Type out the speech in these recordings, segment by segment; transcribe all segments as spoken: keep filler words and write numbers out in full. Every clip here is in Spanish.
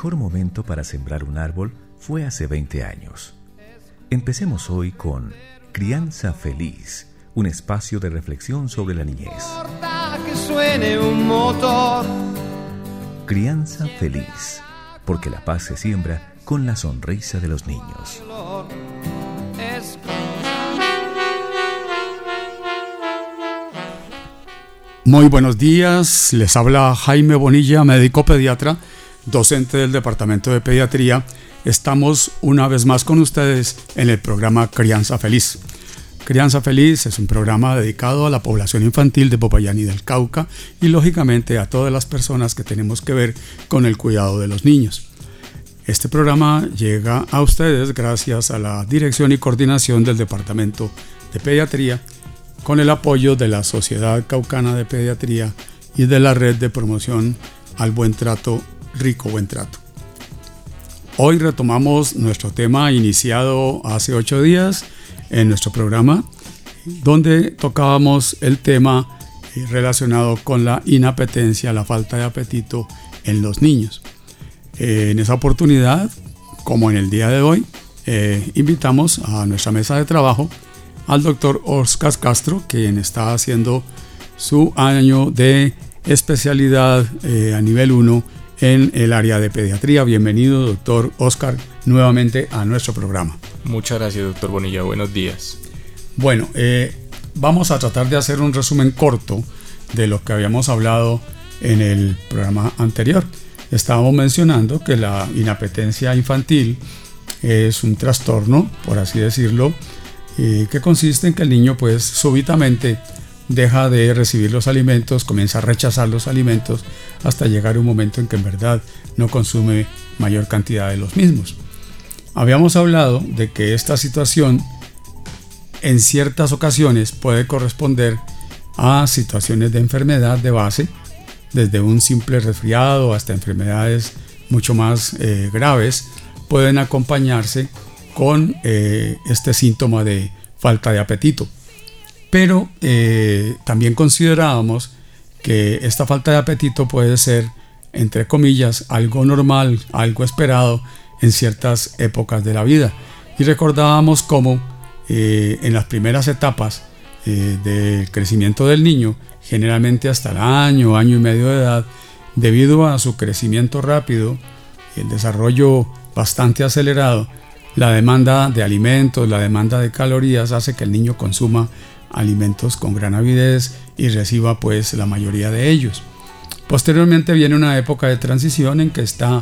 mejor momento para sembrar un árbol fue hace veinte años. Empecemos hoy con Crianza Feliz, un espacio de reflexión sobre la niñez. Que suene un motor. Crianza Feliz, porque la paz se siembra con la sonrisa de los niños. Muy buenos días, les habla Jaime Bonilla, médico pediatra, docente del Departamento de Pediatría. Estamos una vez más con ustedes en el programa Crianza Feliz. Crianza Feliz es un programa dedicado a la población infantil de Popayán y del Cauca y lógicamente a todas las personas que tenemos que ver con el cuidado de los niños. Este programa llega a ustedes gracias a la dirección y coordinación del Departamento de Pediatría, con el apoyo de la Sociedad Caucana de Pediatría y de la Red de Promoción al Buen Trato, Rico Buen Trato. Hoy retomamos nuestro tema iniciado hace ocho días en nuestro programa, donde tocábamos el tema relacionado con la inapetencia, la falta de apetito en los niños. Eh, en esa oportunidad, como en el día de hoy, eh, invitamos a nuestra mesa de trabajo al doctor Oscar Castro, quien está haciendo su año de especialidad eh, a nivel uno en el área de pediatría. Bienvenido, doctor Oscar, nuevamente a nuestro programa. Muchas gracias, doctor Bonilla. Buenos días. Bueno, eh, vamos a tratar de hacer un resumen corto de lo que habíamos hablado en el programa anterior. Estábamos mencionando que la inapetencia infantil es un trastorno, por así decirlo, eh, que consiste en que el niño pues súbitamente deja de recibir los alimentos, comienza a rechazar los alimentos hasta llegar a un momento en que en verdad no consume mayor cantidad de los mismos. Habíamos hablado de que esta situación en ciertas ocasiones puede corresponder a situaciones de enfermedad de base, desde un simple resfriado hasta enfermedades mucho más eh, graves, pueden acompañarse con eh, este síntoma de falta de apetito. Pero eh, también considerábamos que esta falta de apetito puede ser, entre comillas, algo normal, algo esperado en ciertas épocas de la vida. Y recordábamos cómo eh, en las primeras etapas eh, del crecimiento del niño, generalmente hasta el año, año y medio de edad, debido a su crecimiento rápido, el desarrollo bastante acelerado, la demanda de alimentos, la demanda de calorías hace que el niño consuma alimentos con gran avidez y reciba pues la mayoría de ellos. Posteriormente viene una época de transición en que esta,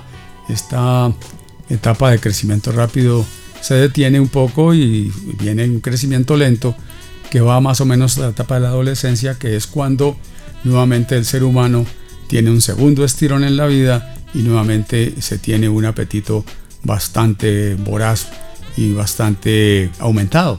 esta etapa de crecimiento rápido se detiene un poco y viene un crecimiento lento que va más o menos a la etapa de la adolescencia, que es cuando nuevamente el ser humano tiene un segundo estirón en la vida y nuevamente se tiene un apetito bastante voraz y bastante aumentado.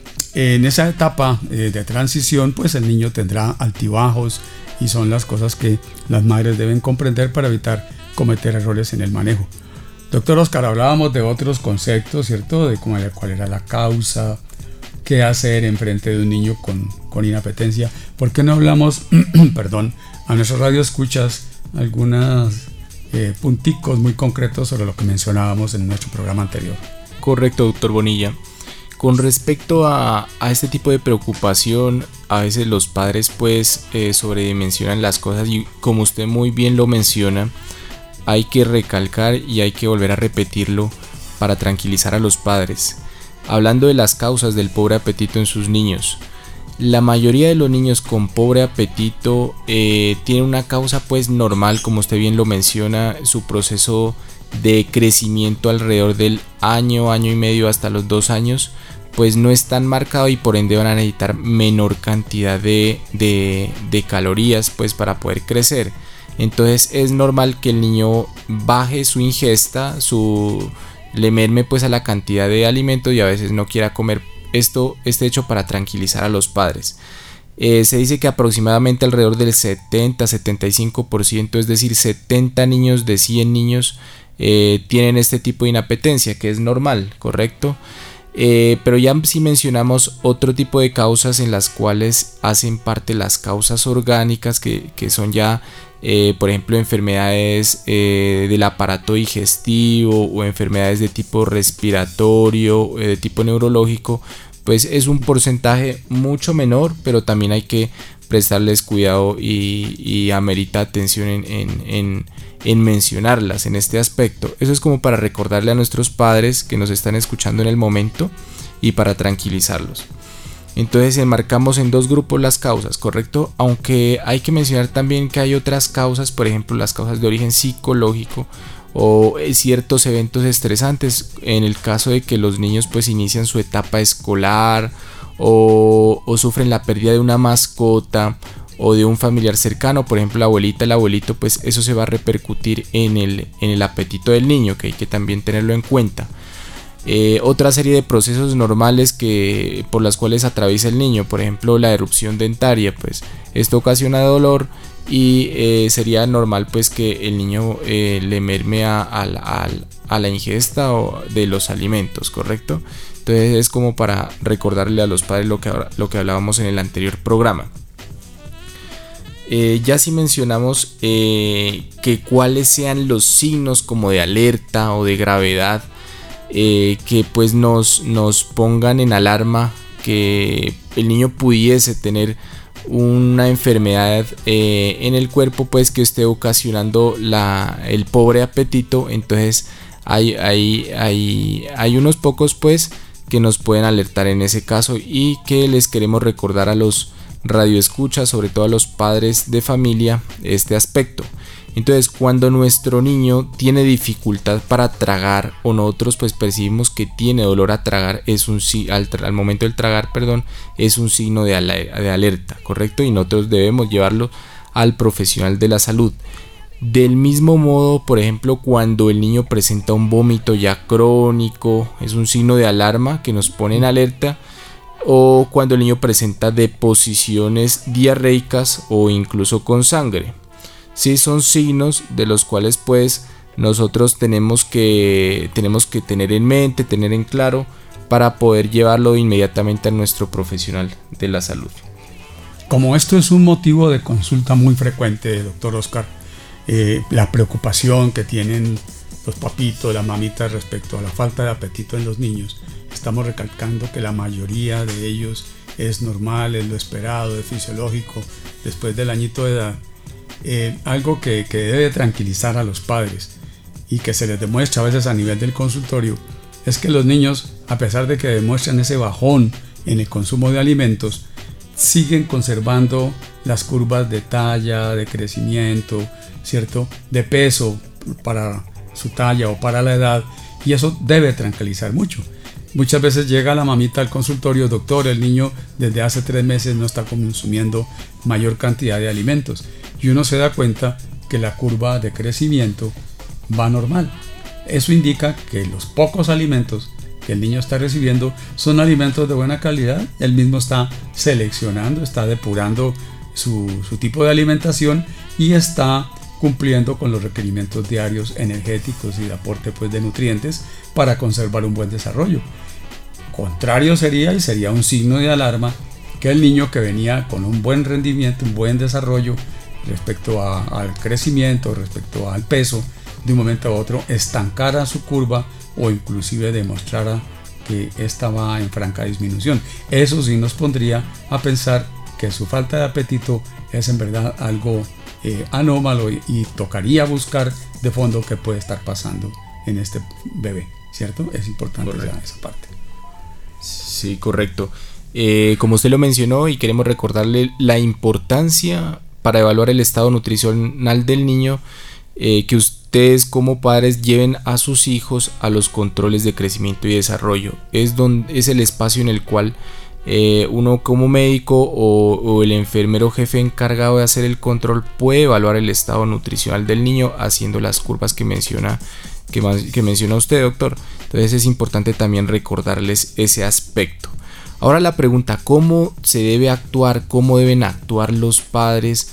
En esa etapa eh, de transición pues el niño tendrá altibajos y son las cosas que las madres deben comprender para evitar cometer errores en el manejo. Doctor Oscar, hablábamos de otros conceptos, ¿cierto? De cómo, cuál era la causa, qué hacer en frente de un niño con, con inapetencia. ¿Por qué no hablamos, perdón, a nuestros radioescuchas algunos eh, punticos muy concretos sobre lo que mencionábamos en nuestro programa anterior? Correcto, doctor Bonilla. Con respecto a, a este tipo de preocupación, a veces los padres pues eh, sobredimensionan las cosas y como usted muy bien lo menciona, hay que recalcar y hay que volver a repetirlo para tranquilizar a los padres. Hablando de las causas del pobre apetito en sus niños, la mayoría de los niños con pobre apetito eh, tienen una causa pues normal, como usted bien lo menciona, su proceso de crecimiento alrededor del año, año y medio hasta los dos años, pues no es tan marcado y por ende van a necesitar menor cantidad de, de, de calorías pues para poder crecer. Entonces es normal que el niño baje su ingesta, su, le merme pues a la cantidad de alimentos y a veces no quiera comer. Esto está hecho para tranquilizar a los padres. Eh, se dice que aproximadamente alrededor del setenta a setenta y cinco por ciento, es decir, setenta niños de cien niños eh, tienen este tipo de inapetencia, que es normal, ¿correcto? Eh, pero ya sí mencionamos otro tipo de causas en las cuales hacen parte las causas orgánicas, que, que son ya, eh, por ejemplo, enfermedades eh, del aparato digestivo o enfermedades de tipo respiratorio, eh, de tipo neurológico. Pues es un porcentaje mucho menor, pero también hay que prestarles cuidado y, y amerita atención en, en, en, en mencionarlas en este aspecto. Eso es como para recordarle a nuestros padres que nos están escuchando en el momento y para tranquilizarlos. Entonces enmarcamos en dos grupos las causas, ¿correcto? Aunque hay que mencionar también que hay otras causas, por ejemplo las causas de origen psicológico o ciertos eventos estresantes, en el caso de que los niños pues inician su etapa escolar o, o sufren la pérdida de una mascota o de un familiar cercano, por ejemplo la abuelita, el abuelito, pues eso se va a repercutir en el, en el apetito del niño, que hay que también tenerlo en cuenta. Eh, otra serie de procesos normales que, por las cuales atraviesa el niño, por ejemplo la erupción dentaria, pues esto ocasiona dolor y eh, sería normal pues que el niño eh, le merme a, a, a, a la ingesta o de los alimentos, ¿correcto? Entonces es como para recordarle a los padres lo que, lo que hablábamos en el anterior programa. Eh, ya sí mencionamos eh, que cuáles sean los signos como de alerta o de gravedad eh, que pues nos, nos pongan en alarma que el niño pudiese tener una enfermedad eh, en el cuerpo pues que esté ocasionando la, el pobre apetito. Entonces hay, hay, hay, hay unos pocos pues que nos pueden alertar en ese caso y que les queremos recordar a los radioescuchas, sobre todo a los padres de familia, este aspecto. Entonces cuando nuestro niño tiene dificultad para tragar o nosotros pues percibimos que tiene dolor a tragar, es un al, al momento del tragar, perdón, es un signo de, de alerta, ¿correcto? Y nosotros debemos llevarlo al profesional de la salud. Del mismo modo, por ejemplo, cuando el niño presenta un vómito ya crónico, es un signo de alarma que nos pone en alerta. O cuando el niño presenta deposiciones diarreicas o incluso con sangre. Sí, son signos de los cuales pues nosotros tenemos que, tenemos que tener en mente, tener en claro para poder llevarlo inmediatamente a nuestro profesional de la salud. Como esto es un motivo de consulta muy frecuente, doctor Oscar, eh, la preocupación que tienen los papitos, las mamitas respecto a la falta de apetito en los niños, estamos recalcando que la mayoría de ellos es normal, es lo esperado, es fisiológico después del añito de edad. Eh, algo que, que debe tranquilizar a los padres y que se les demuestra a veces a nivel del consultorio es que los niños, a pesar de que demuestran ese bajón en el consumo de alimentos, siguen conservando las curvas de talla, de crecimiento, ¿cierto?, de peso para su talla o para la edad, y eso debe tranquilizar mucho. Muchas veces llega la mamita al consultorio: doctor, el niño desde hace tres meses no está consumiendo mayor cantidad de alimentos, y uno se da cuenta que la curva de crecimiento va normal. Eso indica que los pocos alimentos que el niño está recibiendo son alimentos de buena calidad. Él mismo está seleccionando, está depurando su, su tipo de alimentación y está cumpliendo con los requerimientos diarios energéticos y de aporte pues, de nutrientes para conservar un buen desarrollo. Contrario sería, y sería un signo de alarma, que el niño que venía con un buen rendimiento, un buen desarrollo respecto a, al crecimiento, respecto al peso, de un momento a otro estancara su curva o inclusive demostrara que esta va en franca disminución. Eso sí nos pondría a pensar que su falta de apetito es en verdad algo eh, anómalo y, y tocaría buscar de fondo qué puede estar pasando en este bebé, ¿cierto? Es importante ya esa parte. Sí, correcto. Eh, como usted lo mencionó, y queremos recordarle la importancia para evaluar el estado nutricional del niño, eh, que ustedes como padres lleven a sus hijos a los controles de crecimiento y desarrollo. Es, donde, es el espacio en el cual eh, uno como médico o, o el enfermero jefe encargado de hacer el control puede evaluar el estado nutricional del niño haciendo las curvas que menciona, que, que menciona usted, doctor. Entonces es importante también recordarles ese aspecto. Ahora la pregunta: ¿cómo se debe actuar? ¿Cómo deben actuar los padres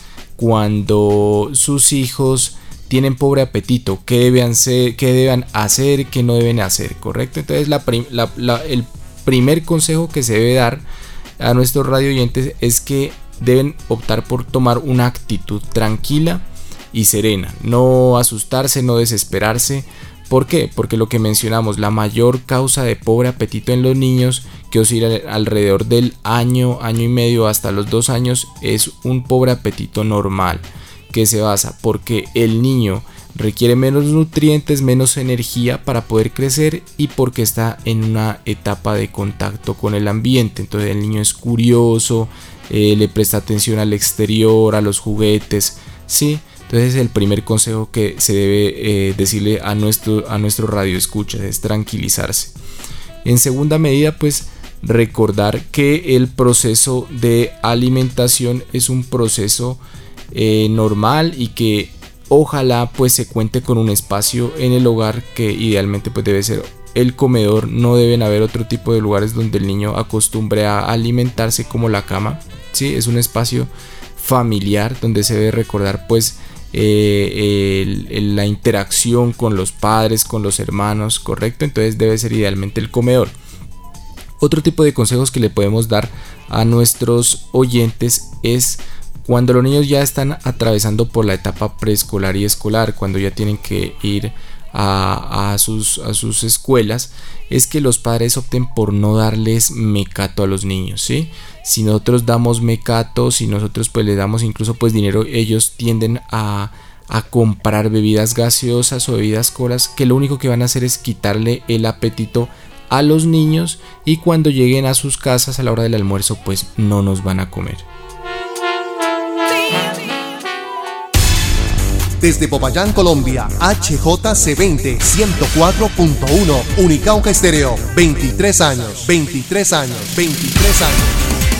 cuando sus hijos tienen pobre apetito? ¿Qué deben hacer? ¿Qué deben hacer? ¿Qué no deben hacer? ¿Correcto? Entonces la, la, la, el primer consejo que se debe dar a nuestros radio oyentes es que deben optar por tomar una actitud tranquila y serena, no asustarse, no desesperarse. ¿Por qué? Porque lo que mencionamos, la mayor causa de pobre apetito en los niños, que oscila alrededor del año, año y medio hasta los dos años, es un pobre apetito normal, que se basa porque el niño requiere menos nutrientes, menos energía para poder crecer y porque está en una etapa de contacto con el ambiente. Entonces el niño es curioso, eh, le presta atención al exterior, a los juguetes, ¿sí? Entonces el primer consejo que se debe eh, decirle a nuestro, a nuestro radio escucha es tranquilizarse. En segunda medida, pues recordar que el proceso de alimentación es un proceso eh, normal y que ojalá pues se cuente con un espacio en el hogar que idealmente pues debe ser el comedor. No deben haber otro tipo de lugares donde el niño acostumbre a alimentarse como la cama, ¿sí? Es un espacio familiar donde se debe recordar pues Eh, el, el, la interacción con los padres, con los hermanos, correcto. Entonces debe ser idealmente el comedor. Otro tipo de consejos que le podemos dar a nuestros oyentes es cuando los niños ya están atravesando por la etapa preescolar y escolar, cuando ya tienen que ir a, a, sus, a sus escuelas, es que los padres opten por no darles mecato a los niños, ¿sí? Si nosotros damos mecato, si nosotros pues le damos incluso pues dinero, ellos tienden a, a comprar bebidas gaseosas o bebidas colas, que lo único que van a hacer es quitarle el apetito a los niños, y cuando lleguen a sus casas a la hora del almuerzo pues no nos van a comer. Desde Popayán, Colombia, H J C veinte, ciento cuatro punto uno, Unicauca Estéreo, veintitrés años, veintitrés años, veintitrés años.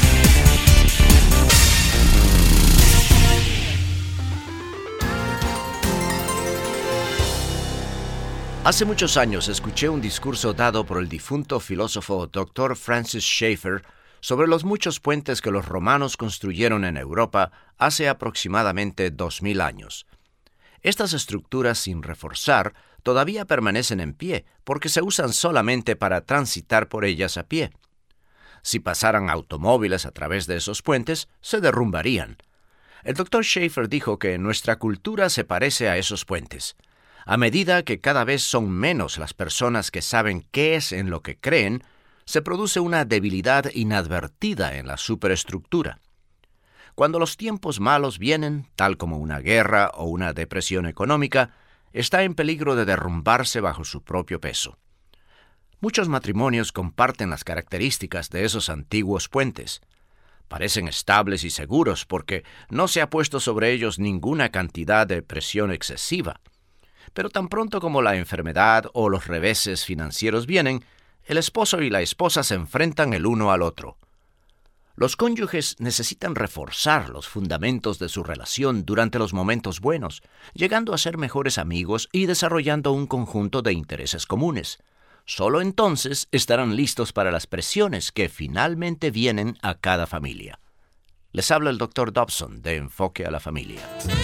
Hace muchos años escuché un discurso dado por el difunto filósofo doctor Francis Schaeffer sobre los muchos puentes que los romanos construyeron en Europa hace aproximadamente dos mil años. Estas estructuras sin reforzar todavía permanecen en pie porque se usan solamente para transitar por ellas a pie. Si pasaran automóviles a través de esos puentes, se derrumbarían. El doctor Schaeffer dijo que nuestra cultura se parece a esos puentes. A medida que cada vez son menos las personas que saben qué es en lo que creen, se produce una debilidad inadvertida en la superestructura. Cuando los tiempos malos vienen, tal como una guerra o una depresión económica, está en peligro de derrumbarse bajo su propio peso. Muchos matrimonios comparten las características de esos antiguos puentes. Parecen estables y seguros porque no se ha puesto sobre ellos ninguna cantidad de presión excesiva. Pero tan pronto como la enfermedad o los reveses financieros vienen, el esposo y la esposa se enfrentan el uno al otro. Los cónyuges necesitan reforzar los fundamentos de su relación durante los momentos buenos, llegando a ser mejores amigos y desarrollando un conjunto de intereses comunes. Solo entonces estarán listos para las presiones que finalmente vienen a cada familia. Les habla el doctor Dobson de Enfoque a la Familia.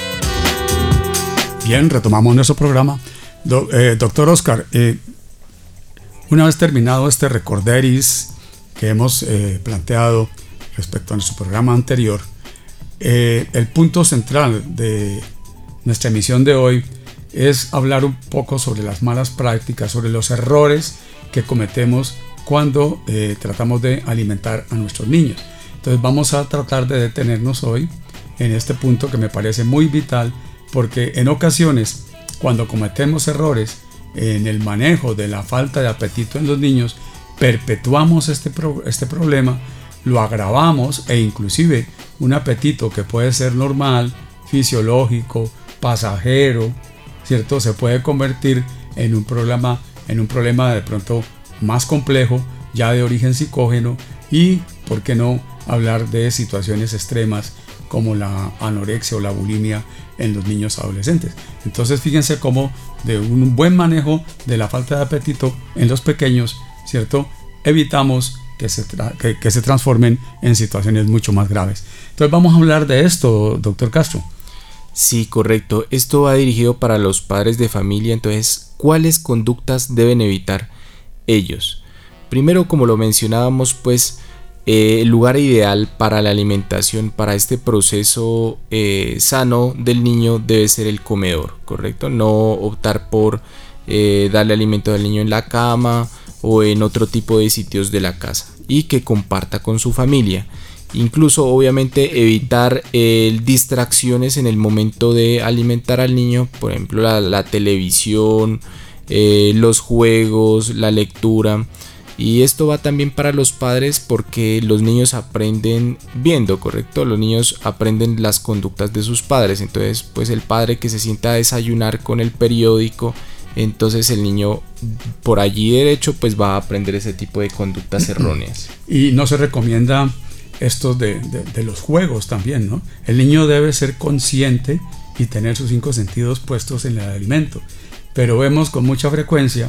Bien, retomamos nuestro programa. Do, eh, doctor Oscar, eh, una vez terminado este recorderis que hemos eh, planteado respecto a nuestro programa anterior, eh, el punto central de nuestra emisión de hoy es hablar un poco sobre las malas prácticas, sobre los errores que cometemos cuando eh, tratamos de alimentar a nuestros niños. Entonces vamos a tratar de detenernos hoy en este punto que me parece muy vital, porque en ocasiones cuando cometemos errores en el manejo de la falta de apetito en los niños, perpetuamos este, pro- este problema, lo agravamos, e inclusive un apetito que puede ser normal, fisiológico, pasajero, ¿cierto?, se puede convertir en un problema, en un problema de pronto más complejo, ya de origen psicógeno, y por qué no hablar de situaciones extremas como la anorexia o la bulimia en los niños adolescentes. Entonces fíjense cómo de un buen manejo de la falta de apetito en los pequeños, ¿cierto?, evitamos que se, tra- que, que se transformen en situaciones mucho más graves. Entonces vamos a hablar de esto, doctor Castro. Sí, correcto. Esto va dirigido para los padres de familia. Entonces, ¿cuáles conductas deben evitar ellos? primero, como lo mencionábamos, pues eh, el lugar ideal para la alimentación, para este proceso eh, sano del niño, debe ser el comedor, ¿correcto? No optar por eh, darle alimento al niño en la cama o en otro tipo de sitios de la casa, y que comparta con su familia. Incluso obviamente evitar eh, distracciones en el momento de alimentar al niño, por ejemplo la, la televisión, eh, los juegos, la lectura. Y esto va también para los padres, porque los niños aprenden viendo, ¿correcto? Los niños aprenden las conductas de sus padres. Entonces pues el padre que se sienta a desayunar con el periódico, entonces el niño por allí derecho pues va a aprender ese tipo de conductas erróneas. Y no se recomienda esto de, de, de los juegos también, ¿no? El niño debe ser consciente y tener sus cinco sentidos puestos en el alimento, pero vemos con mucha frecuencia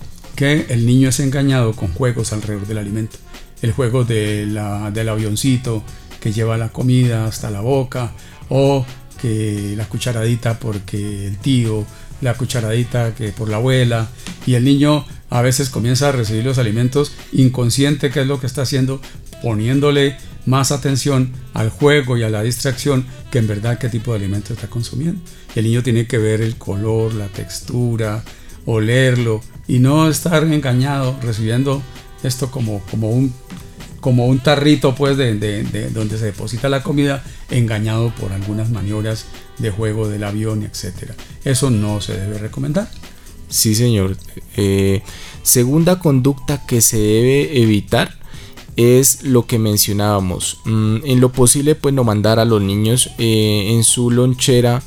que el niño es engañado con juegos alrededor del alimento. El juego de la, del avioncito que lleva la comida hasta la boca, o que la cucharadita porque el tío, la cucharadita que por la abuela, y el niño a veces comienza a recibir los alimentos inconsciente, que es lo que está haciendo, poniéndole más atención al juego y a la distracción que en verdad qué tipo de alimento está consumiendo. Y el niño tiene que ver el color, la textura, olerlo, y no estar engañado recibiendo esto como, como, un, como un tarrito pues de, de, de donde se deposita la comida, engañado por algunas maniobras de juego del avión, etcétera. Eso no se debe recomendar. Sí, señor. Eh, segunda conducta que se debe evitar es lo que mencionábamos. Mm, en lo posible pues no mandar a los niños eh, en su lonchera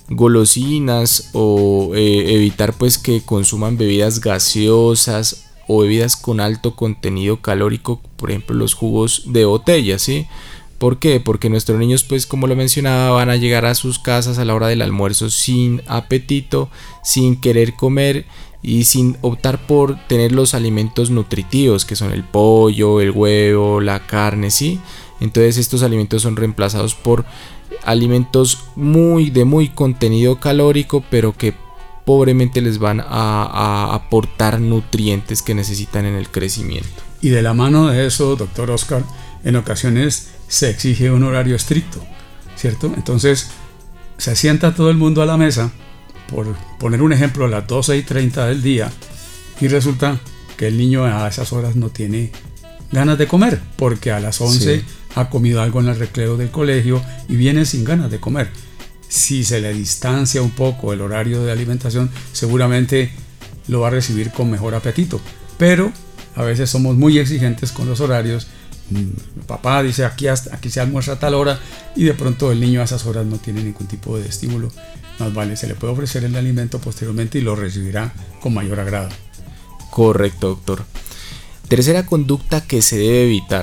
golosinas, o eh, evitar pues que consuman bebidas gaseosas o bebidas con alto contenido calórico, por ejemplo los jugos de botella, ¿sí? ¿Por qué? Porque nuestros niños, pues como lo mencionaba, van a llegar a sus casas a la hora del almuerzo sin apetito, sin querer comer y sin optar por tener los alimentos nutritivos, que son el pollo, el huevo, la carne, ¿sí? Entonces estos alimentos son reemplazados por alimentos muy de muy contenido calórico, pero que pobremente les van a, a aportar nutrientes que necesitan en el crecimiento. Y de la mano de eso, doctor Oscar, en ocasiones se exige un horario estricto, ¿cierto? Entonces se sienta todo el mundo a la mesa, por poner un ejemplo, a las doce y treinta del día, y resulta que el niño a esas horas no tiene ganas de comer, porque a las once sí. ha comido algo en el recreo del colegio y viene sin ganas de comer. Si se le distancia un poco el horario de alimentación, seguramente lo va a recibir con mejor apetito, pero a veces somos muy exigentes con los horarios. Papá dice aquí, hasta, aquí se almuerza a tal hora, y de pronto el niño a esas horas no tiene ningún tipo de estímulo. Más vale, se le puede ofrecer el alimento posteriormente y lo recibirá con mayor agrado. Correcto, doctor. Tercera conducta que se debe evitar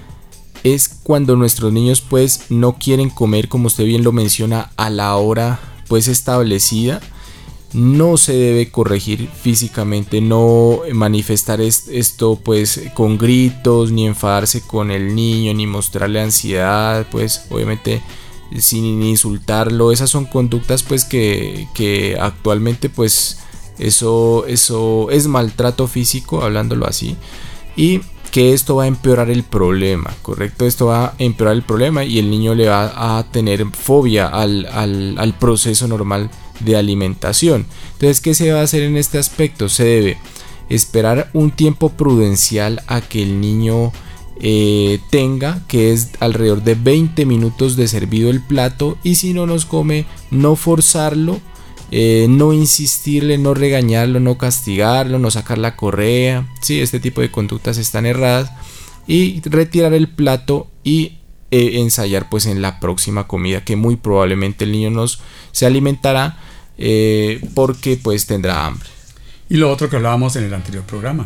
es cuando nuestros niños pues no quieren comer, como usted bien lo menciona, a la hora pues establecida. No se debe corregir físicamente, no manifestar esto pues con gritos, ni enfadarse con el niño, ni mostrarle ansiedad, pues obviamente sin insultarlo. Esas son conductas pues que, que actualmente pues eso, eso es maltrato físico, hablándolo así, y que esto va a empeorar el problema, ¿correcto? Esto va a empeorar el problema y el niño le va a tener fobia al, al, al proceso normal de alimentación. Entonces, ¿qué se va a hacer en este aspecto? Se debe esperar un tiempo prudencial a que el niño eh, tenga, que es alrededor de veinte minutos de servido el plato, y si no nos come, no forzarlo, eh, no insistirle, no regañarlo, no castigarlo, no sacar la correa, ¿sí? Este tipo de conductas están erradas, y retirar el plato y eh, ensayar pues en la próxima comida, que muy probablemente el niño nos se alimentará eh, porque pues tendrá hambre. Y lo otro que hablábamos en el anterior programa,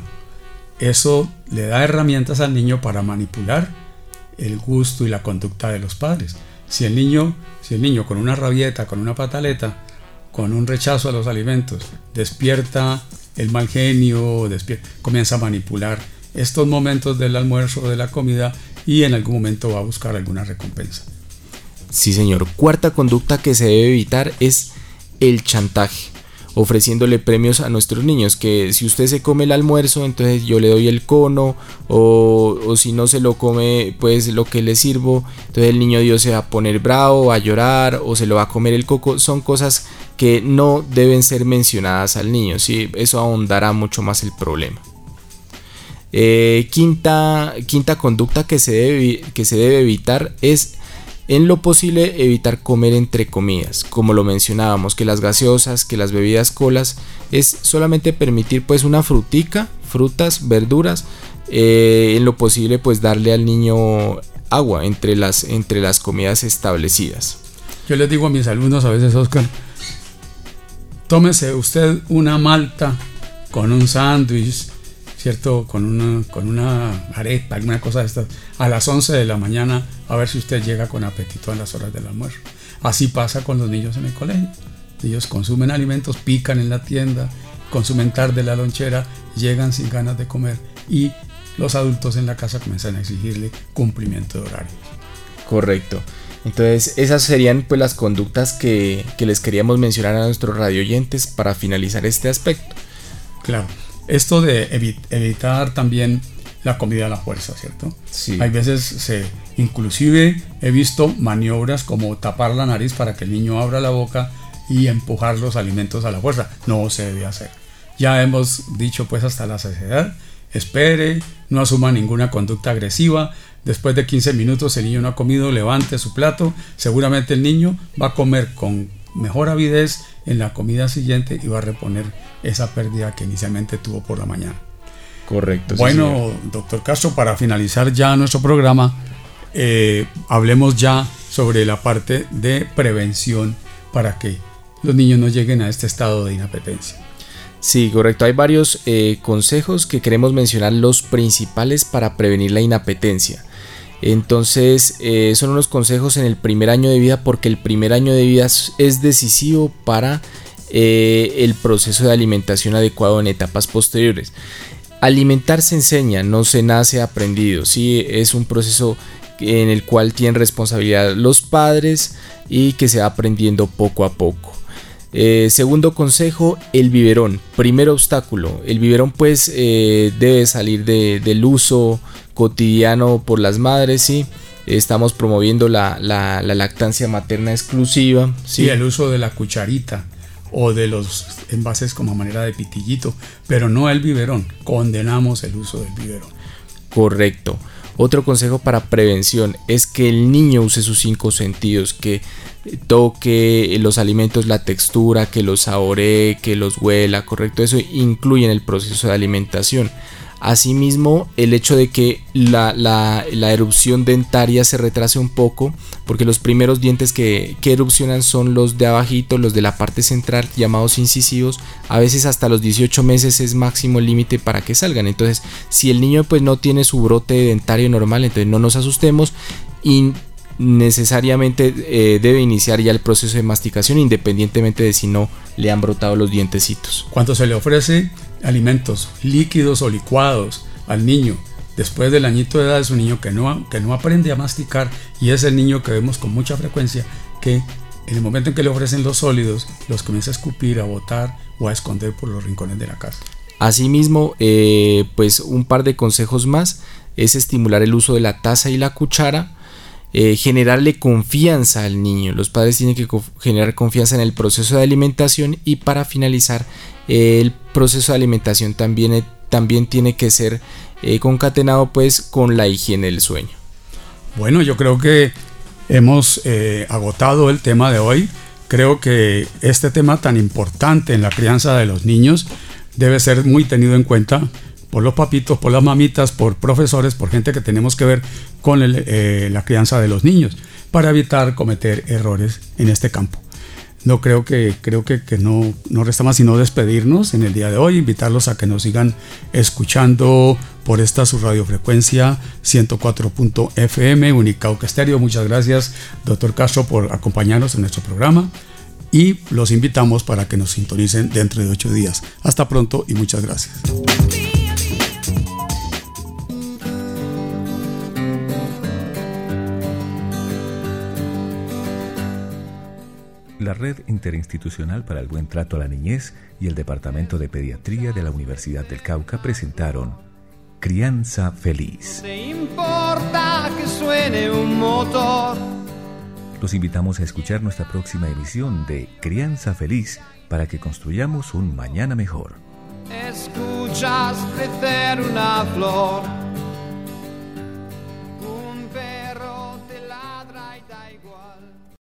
eso le da herramientas al niño para manipular el gusto y la conducta de los padres. Si el niño, si el niño con una rabieta, con una pataleta, con un rechazo a los alimentos, despierta el mal genio, despierta, comienza a manipular estos momentos del almuerzo o de la comida, y en algún momento va a buscar alguna recompensa. Sí, señor. Cuarta conducta que se debe evitar es el chantaje ofreciéndole premios a nuestros niños, que si usted se come el almuerzo, entonces yo le doy el cono, o, o si no se lo come, pues lo que le sirvo, entonces el niño Dios se va a poner bravo, va a llorar, o se lo va a comer el coco. Son cosas que no deben ser mencionadas al niño, ¿sí? Eso ahondará mucho más el problema. Eh, quinta, quinta conducta que se, debe, que se debe evitar es, en lo posible, evitar comer entre comidas. Como lo mencionábamos, que las gaseosas, que las bebidas colas, es solamente permitir pues una frutica, frutas, verduras, eh, en lo posible pues darle al niño agua entre las, entre las comidas establecidas. Yo les digo a mis alumnos a veces, Oscar, tómese usted una malta con un sándwich, ¿cierto? Con una, con una arepa, alguna cosa de estas, a las once de la mañana, a ver si usted llega con apetito a las horas del almuerzo. Así pasa con los niños en el colegio. Ellos consumen alimentos, pican en la tienda, consumen tarde la lonchera, llegan sin ganas de comer, y los adultos en la casa comienzan a exigirle cumplimiento de horarios. Correcto. Entonces esas serían pues las conductas que, que les queríamos mencionar a nuestros radioyentes para finalizar este aspecto. Claro. Esto de evi- evitar también la comida a la fuerza, ¿cierto? Sí. Hay veces, se, inclusive he visto maniobras como tapar la nariz para que el niño abra la boca y empujar los alimentos a la fuerza. No se debe hacer. Ya hemos dicho pues hasta la saciedad, espere, no asuma ninguna conducta agresiva. Después de quince minutos el niño no ha comido, levante su plato. Seguramente el niño va a comer con mejor avidez en la comida siguiente y va a reponer esa pérdida que inicialmente tuvo por la mañana. Correcto. Bueno, sí, doctor Castro, para finalizar ya nuestro programa, eh, hablemos ya sobre la parte de prevención para que los niños no lleguen a este estado de inapetencia. Sí, correcto. Hay varios eh, consejos que queremos mencionar, los principales para prevenir la inapetencia. Entonces eh, son unos consejos en el primer año de vida, porque el primer año de vida es decisivo para eh, el proceso de alimentación adecuado en etapas posteriores. Alimentar se enseña, no se nace aprendido, ¿sí? Es un proceso en el cual tienen responsabilidad los padres y que se va aprendiendo poco a poco. Eh, segundo consejo, el biberón. Primer obstáculo, el biberón pues eh, debe salir de, del uso cotidiano por las madres, ¿sí? Estamos promoviendo la, la, la lactancia materna exclusiva, ¿sí? Sí, el uso de la cucharita o de los envases como manera de pitillito, pero no el biberón. Condenamos el uso del biberón. Correcto. Otro consejo para prevención es que el niño use sus cinco sentidos, que toque los alimentos, la textura, que los saboree, que los huela, correcto. Eso incluye en el proceso de alimentación. Asimismo, el hecho de que la, la, la erupción dentaria se retrase un poco, porque los primeros dientes que, que erupcionan son los de abajito, los de la parte central, llamados incisivos. A veces hasta los dieciocho meses es máximo el límite para que salgan. Entonces, si el niño pues no tiene su brote dentario normal, entonces no nos asustemos y necesariamente eh, debe iniciar ya el proceso de masticación, independientemente de si no le han brotado los dientecitos. Cuando se le ofrece alimentos líquidos o licuados al niño después del añito de edad, es un niño que no, que no aprende a masticar, y es el niño que vemos con mucha frecuencia que en el momento en que le ofrecen los sólidos los comienza a escupir, a botar o a esconder por los rincones de la casa. Asimismo, eh, pues un par de consejos más es estimular el uso de la taza y la cuchara. Eh, generarle confianza al niño. Los padres tienen que co- generar confianza en el proceso de alimentación, y para finalizar, eh, el proceso de alimentación también, eh, también tiene que ser eh, concatenado pues con la higiene del sueño. Bueno, yo creo que hemos eh, agotado el tema de hoy. Creo que este tema tan importante en la crianza de los niños debe ser muy tenido en cuenta por los papitos, por las mamitas, por profesores, por gente que tenemos que ver con el, eh, la crianza de los niños, para evitar cometer errores en este campo. No creo que, creo que, que no, no resta más sino despedirnos en el día de hoy, invitarlos a que nos sigan escuchando por esta su radiofrecuencia ciento cuatro punto F M, Unicauca Estéreo. Muchas gracias, doctor Castro, por acompañarnos en nuestro programa, y los invitamos para que nos sintonicen dentro de ocho días. Hasta pronto y muchas gracias. la Red Interinstitucional para el Buen Trato a la Niñez y el Departamento de Pediatría de la Universidad del Cauca presentaron Crianza Feliz. No te importa que suene un motor. Los invitamos a escuchar nuestra próxima emisión de Crianza Feliz para que construyamos un mañana mejor. Escuchas crecer una flor.